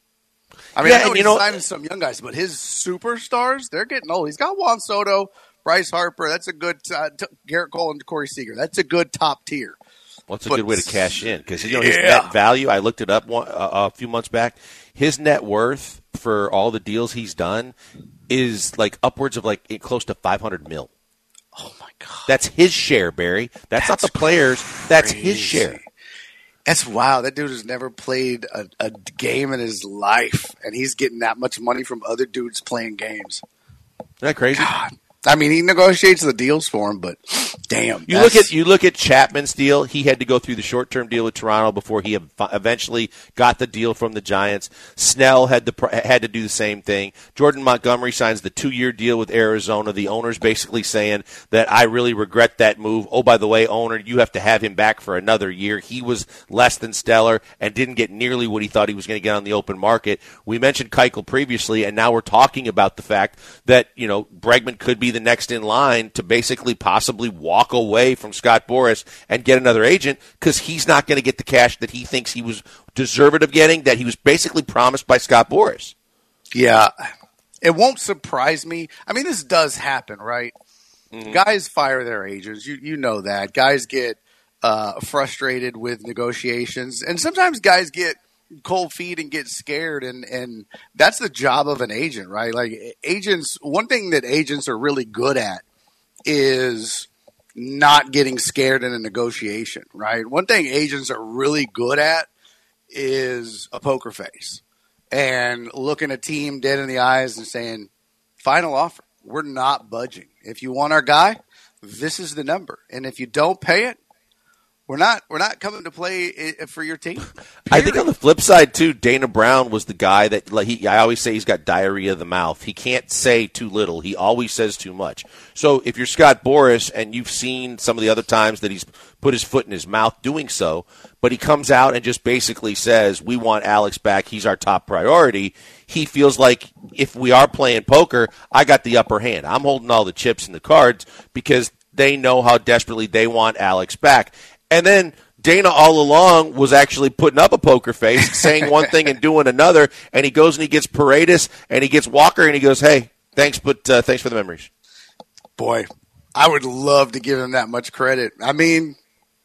I mean, yeah, I know you he's know, signing some young guys, but his superstars, they're getting old. He's got Juan Soto, Bryce Harper. That's a good uh, t- Garrett Cole and Corey Seager. That's a good top tier. Well, it's a but, good way to cash in because you know his yeah. net value. I looked it up one, uh, a few months back. His net worth for all the deals he's done is like upwards of like close to five hundred mil. Oh my god, that's his share, Barry. That's, that's not the players. Crazy. That's his share. That's wow. That dude has never played a, a game in his life, and he's getting that much money from other dudes playing games. Isn't that crazy? God. I mean, he negotiates the deals for him, but damn. You look at you look at Chapman's deal. He had to go through the short-term deal with Toronto before he eventually got the deal from the Giants. Snell had to had to do the same thing. Jordan Montgomery signs the two-year deal with Arizona. The owner's basically saying that I really regret that move. Oh, by the way, owner, you have to have him back for another year. He was less than stellar and didn't get nearly what he thought he was going to get on the open market. We mentioned Keuchel previously, and now we're talking about the fact that, you know, Bregman could be the next in line to basically possibly walk away from Scott Boras and get another agent because he's not going to get the cash that he thinks he was deserving of getting, that he was basically promised by Scott Boras. Yeah. It won't surprise me. I mean, this does happen, right? Mm-hmm. Guys fire their agents. You you know that. Guys get uh, frustrated with negotiations. And sometimes guys get cold feet and get scared, and and that's the job of an agent, right? Like agents, one thing that agents are really good at is not getting scared in a negotiation, right? One thing agents are really good at is a poker face and looking a team dead in the eyes and saying, final offer, we're not budging. If you want our guy, this is the number, and if you don't pay it, We're not we're not coming to play for your team. Period. I think on the flip side, too, Dana Brown was the guy that, like, he, I always say he's got diarrhea of the mouth. He can't say too little. He always says too much. So if you're Scott Boras and you've seen some of the other times that he's put his foot in his mouth doing so, but he comes out and just basically says, we want Alex back, he's our top priority, he feels like if we are playing poker, I got the upper hand. I'm holding all the chips and the cards because they know how desperately they want Alex back. And then Dana all along was actually putting up a poker face, saying one thing and doing another, and he goes and he gets Paredes and he gets Walker and he goes, hey, thanks, but uh, thanks for the memories. Boy, I would love to give him that much credit. I mean,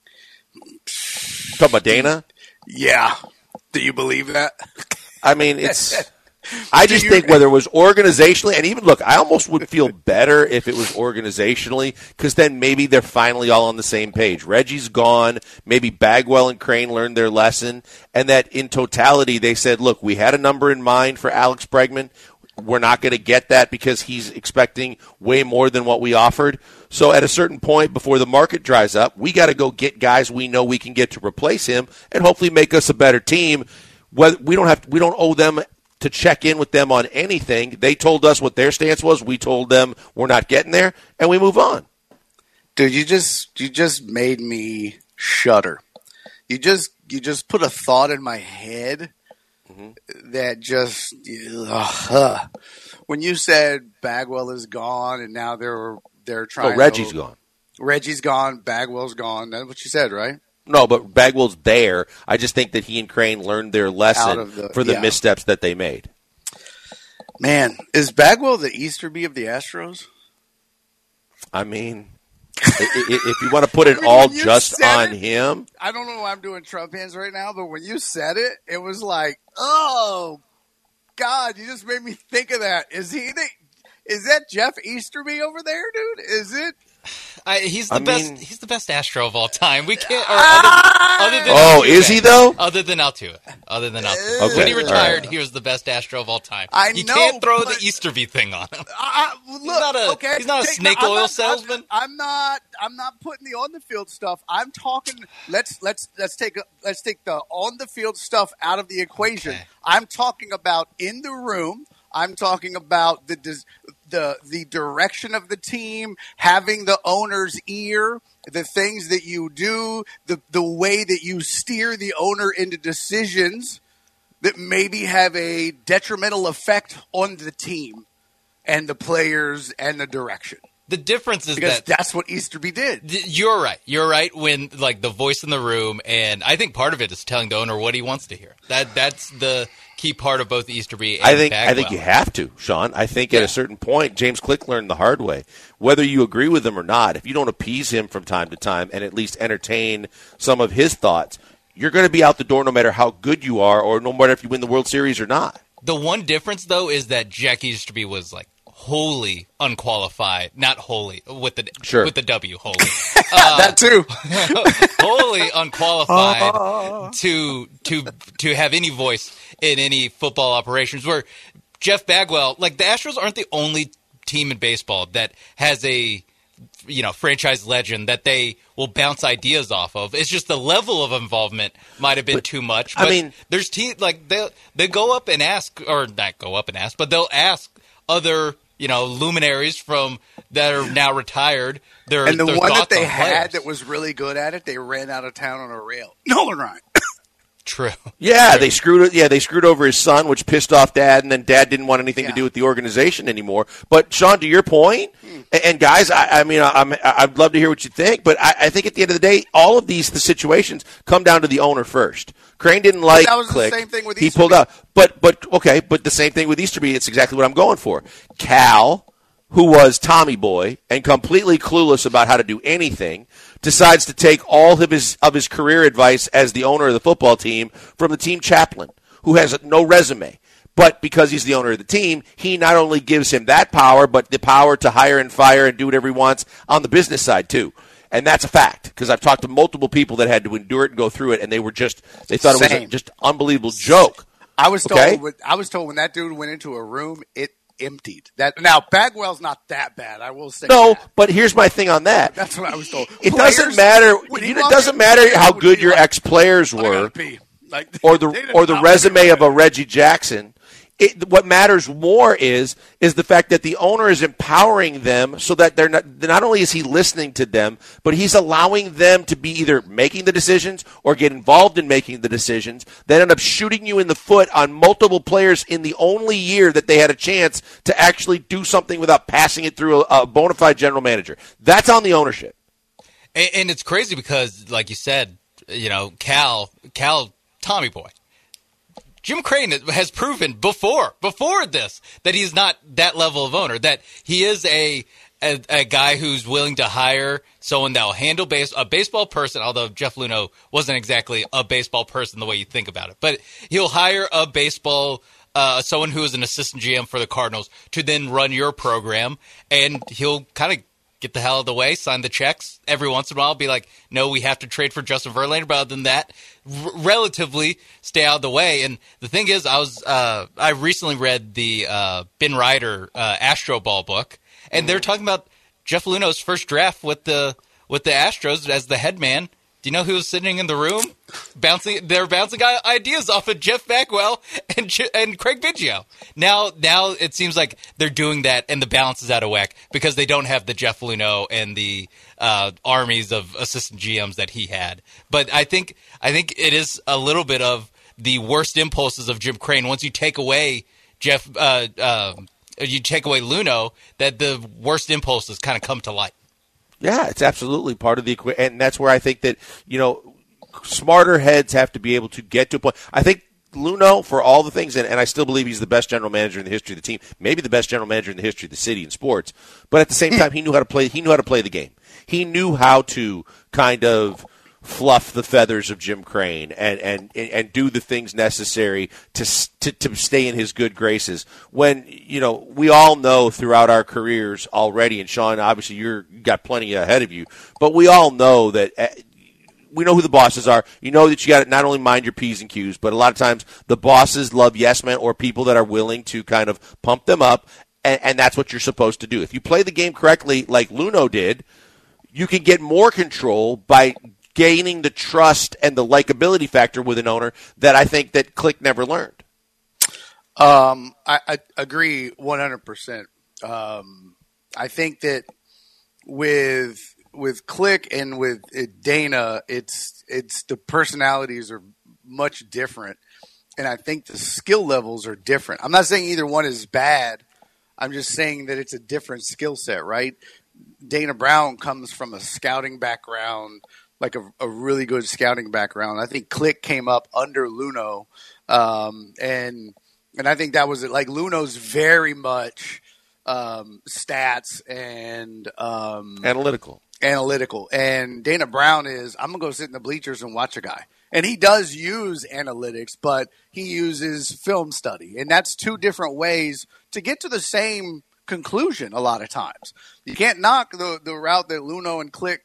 talk about Dana? Yeah. Do you believe that? I mean, it's. I just think whether it was organizationally, and even, look, I almost would feel better if it was organizationally, because then maybe they're finally all on the same page. Reggie's gone. Maybe Bagwell and Crane learned their lesson, and that in totality they said, look, we had a number in mind for Alex Bregman. We're not going to get that because he's expecting way more than what we offered. So at a certain point before the market dries up, we got to go get guys we know we can get to replace him and hopefully make us a better team. We don't have, we don't owe them to check in with them on anything. They told us what their stance was. We told them we're not getting there, and we move on. Dude, you just you just made me shudder. You just you just put a thought in my head mm-hmm. that just uh, when you said Bagwell is gone and now they're they're trying. Oh, Reggie's to, gone. Reggie's gone. Bagwell's gone. That's what you said, right? No, but Bagwell's there. I just think that he and Crane learned their lesson the, for the yeah. missteps that they made. Man, is Bagwell the Easterby of the Astros? I mean, if you want to put it I mean, all just on it, him. I don't know why I'm doing Trump hands right now, but when you said it, it was like, oh, God, you just made me think of that. Is he the, is that Jeff Easterby over there, dude? Is it? I, he's the I best. mean, he's the best Astro of all time. We can't. Or other, other than oh, Altuve, is he though? Other than Altuve. Other than Altuve. Okay. When he retired, right. he was the best Astro of all time. I you know, can't throw but, the Easterby thing on him. I, I, look, he's not a. okay, he's not a take, snake no, oil not, salesman. I'm, I'm not. I'm not putting the on the field stuff. I'm talking. Let's let's let's take let's take the on the field stuff out of the equation. Okay. I'm talking about in the room. I'm talking about the the the direction of the team, having the owner's ear, the things that you do, the the way that you steer the owner into decisions that maybe have a detrimental effect on the team and the players and the direction. The difference is because that that's what Easterby did. You're right. You're right. When like the voice in the room, and I think part of it is telling the owner what he wants to hear. That that's the key part of both Easterby and I think Bagwell. I think you have to, Sean. I think yeah. at a certain point, James Click learned the hard way. Whether you agree with him or not, if you don't appease him from time to time and at least entertain some of his thoughts, you're going to be out the door no matter how good you are, or no matter if you win the World Series or not. The one difference, though, is that Jack Easterby was like wholly unqualified, not wholly with the sure. with the W, wholly. Uh, that too, wholly unqualified to to to have any voice in any football operations. Where Jeff Bagwell, like the Astros, aren't the only team in baseball that has a you know franchise legend that they will bounce ideas off of. It's just the level of involvement might have been but, too much. But I mean, there's team like they they go up and ask, or not go up and ask, but they'll ask other. You know, luminaries from that are now retired. Their, and the their one that they on had players. that was really good at it, they ran out of town on a rail. Nolan Ryan. True. Yeah, True. they screwed it. Yeah, they screwed over his son, which pissed off Dad, and then Dad didn't want anything yeah. to do with the organization anymore. But Sean, to your point, hmm. and, and guys, I, I mean, I'm, I'd love to hear what you think, but I, I think at the end of the day, all of these the situations come down to the owner first. Crane didn't like that was Click. The same thing with he Easterby. pulled out, but but okay, but the same thing with Easterby. It's exactly what I'm going for. Cal, who was Tommy Boy and completely clueless about how to do anything, decides to take all of his of his career advice as the owner of the football team from the team chaplain, who has no resume. But because he's the owner of the team, he not only gives him that power, but the power to hire and fire and do whatever he wants on the business side, too. And that's a fact, because I've talked to multiple people that had to endure it and go through it, and they were just they thought it was a, just unbelievable joke. I was told. Okay? I was told when that dude went into a room, it emptied. That now Bagwell's not that bad. I will say. No, that. but here's my thing on that. That's what I was told. It Players, doesn't matter. You know, it doesn't in, matter how good your like, ex players were, like, or the or the resume of a Reggie Jackson. It, what matters more is is the fact that the owner is empowering them so that they're not not only is he listening to them, but he's allowing them to be either making the decisions or get involved in making the decisions that end up shooting you in the foot on multiple players in the only year that they had a chance to actually do something without passing it through a, a bona fide general manager. That's on the ownership. And, and it's crazy because, like you said, you know, Cal, Cal, Tommy Boy. Jim Crane has proven before before this that he's not that level of owner, that he is a a, a guy who's willing to hire someone that will handle base a baseball person, although Jeff Luhnow wasn't exactly a baseball person the way you think about it. But he'll hire a baseball uh, someone who is an assistant G M for the Cardinals to then run your program, and he'll kind of get the hell out of the way, sign the checks every once in a while, be like, no, we have to trade for Justin Verlander, but other than that, r- relatively stay out of the way. And the thing is, I was uh, I recently read the uh, Ben Ryder uh, Astro Ball book, and they're talking about Jeff Luhnow's first draft with the with the Astros as the head man. Do you know who was sitting in the room? Bouncing, they're bouncing ideas off of Jeff Bagwell and and Craig Biggio. Now, now it seems like they're doing that, and the balance is out of whack because they don't have the Jeff Luhnow and the uh, armies of assistant G Ms that he had. But I think I think it is a little bit of the worst impulses of Jim Crane. Once you take away Jeff, uh, uh, you take away Luhnow, that the worst impulses kind of come to light. Yeah, it's absolutely part of the equation, and that's where I think that, you know, smarter heads have to be able to get to a point. I think Luhnow, for all the things, and, and I still believe he's the best general manager in the history of the team, maybe the best general manager in the history of the city in sports, but at the same time, he knew how to play. He knew how to play the game. He knew how to kind of fluff the feathers of Jim Crane and and, and do the things necessary to, to to stay in his good graces. When, you know, we all know throughout our careers already, and Sean, obviously you're you got plenty ahead of you, but we all know that uh, we know who the bosses are. You know that you got to not only mind your P's and Q's, but a lot of times the bosses love yes men or people that are willing to kind of pump them up, and, and that's what you're supposed to do. If you play the game correctly, like Luhnow did, you can get more control by gaining the trust and the likability factor with an owner that I think that Click never learned. Um, I, I agree one hundred percent. Um, I think that with with Click and with Dana, it's it's the personalities are much different, and I think the skill levels are different. I'm not saying either one is bad. I'm just saying that it's a different skill set, right? Dana Brown comes from a scouting background, like a, a really good scouting background. I think Click came up under Luhnow, um, and and I think that was it. Like Luhnow's very much um, stats and um, analytical, analytical, and Dana Brown is I'm gonna go sit in the bleachers and watch a guy, and he does use analytics, but he uses film study, and that's two different ways to get to the same conclusion. A lot of times, you can't knock the the route that Luhnow and Click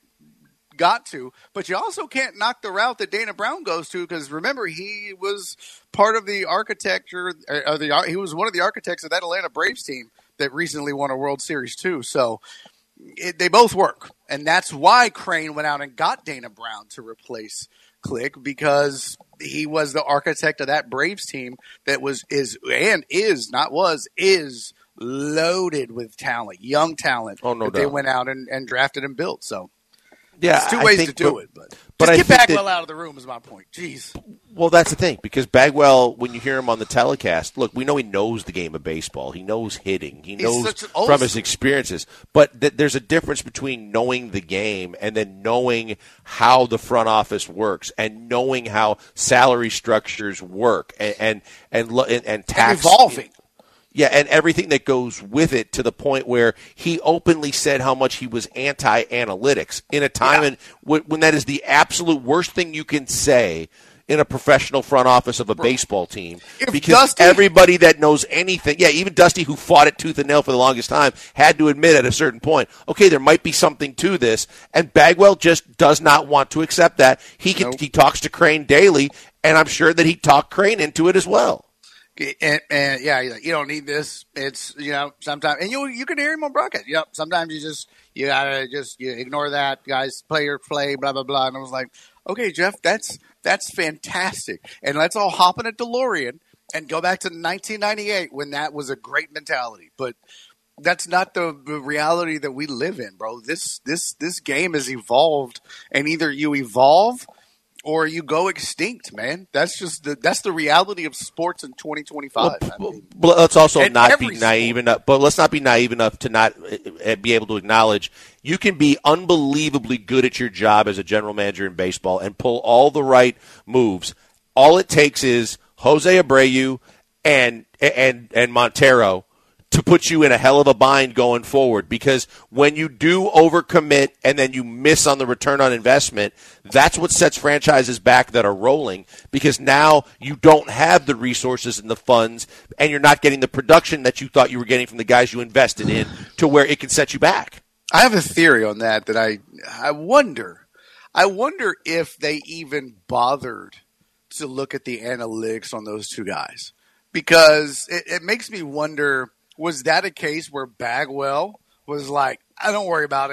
got to, but you also can't knock the route that Dana Brown goes to, because remember, he was part of the architecture uh, the he was one of the architects of that Atlanta Braves team that recently won a World Series too. So it, they both work, and that's why Crane went out and got Dana Brown to replace Click, because he was the architect of that Braves team that was is and is not was is loaded with talent, young talent. Oh, no that doubt. They went out and, and drafted and built. So yeah, there's two I ways think, to do but, it, but, but just I get think Bagwell that, out of the room is my point. Jeez. Well, that's the thing, because Bagwell, when you hear him on the telecast, look, we know he knows the game of baseball. He knows hitting. He He's knows such an old from his school. experiences. But th- there's a difference between knowing the game and then knowing how the front office works and knowing how salary structures work and and and, lo- and, and tax And evolving. Yeah, and everything that goes with it, to the point where he openly said how much he was anti-analytics in a time Yeah. in, when, when that is the absolute worst thing you can say in a professional front office of a baseball team. If Because Dusty- everybody that knows anything, yeah, even Dusty, who fought it tooth and nail for the longest time, had to admit at a certain point, okay, there might be something to this, and Bagwell just does not want to accept that. He can, Nope. he talks to Crane daily, and I'm sure that he talked Crane into it as well. And, and yeah, he's like, you don't need this. It's, you know, sometimes, and you you can hear him on broadcast. You know, sometimes you just, you gotta just you ignore that, guys, play your play, blah, blah, blah. And I was like, okay, Jeff, that's, that's fantastic. And let's all hop in a DeLorean and go back to nineteen ninety-eight when that was a great mentality. But that's not the, the reality that we live in, bro. This, this, this game has evolved, and either you evolve or you go extinct, man. That's just the that's the reality of sports in twenty twenty-five. Well, I mean, but let's also and not every be naive sport. enough. But let's not be naive enough to not uh, be able to acknowledge you can be unbelievably good at your job as a general manager in baseball and pull all the right moves. All it takes is Jose Abreu and and and Montero to put you in a hell of a bind going forward, because when you do overcommit and then you miss on the return on investment, that's what sets franchises back that are rolling, because now you don't have the resources and the funds, and you're not getting the production that you thought you were getting from the guys you invested in, to where it can set you back. I have a theory on that that I I wonder I wonder if they even bothered to look at the analytics on those two guys, because it, it makes me wonder, was that a case where Bagwell was like, I don't worry about it.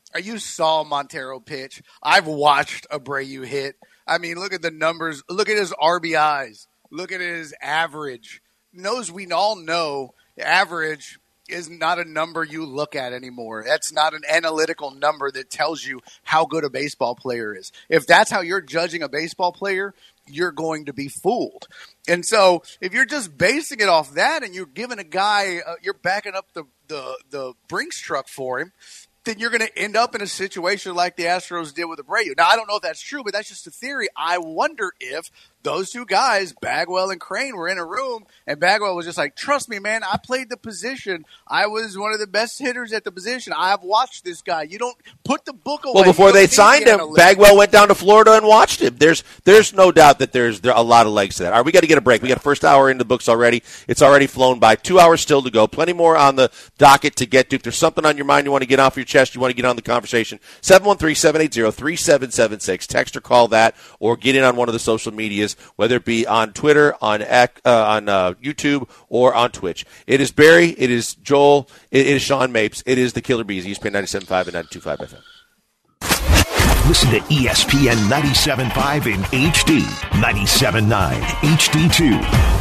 You saw Montero pitch. I've watched Abreu hit. I mean, look at the numbers. Look at his R B Is. Look at his average. Knows we all know average is not a number you look at anymore. That's not an analytical number that tells you how good a baseball player is. If that's how you're judging a baseball player, you're going to be fooled. And so if you're just basing it off that and you're giving a guy, uh, you're backing up the, the, the Brinks truck for him, then you're going to end up in a situation like the Astros did with Abreu. Now, I don't know if that's true, but that's just a theory. I wonder if those two guys, Bagwell and Crane, were in a room, and Bagwell was just like, trust me, man, I played the position. I was one of the best hitters at the position. I've watched this guy. You don't put the book away. Well, before they signed him, analytics. Bagwell went down to Florida and watched him. There's there's no doubt that there's there a lot of legs to that. All right, we got to get a break. We got the first hour in the books already. It's already flown by. Two hours still to go. Plenty more on the docket to get to. If there's something on your mind you want to get off your chest, you want to get on the conversation, seven one three, seven eight zero, three seven seven six. Text or call that, or get in on one of the social medias, whether it be on Twitter, on uh, on uh, YouTube, or on Twitch. It is Barry. It is Joel. It is Sean Mapes. It is the Killer Bees. E S P N ninety-seven point five and ninety-two point five F M. Listen to E S P N ninety-seven point five in H D, ninety-seven point nine H D two.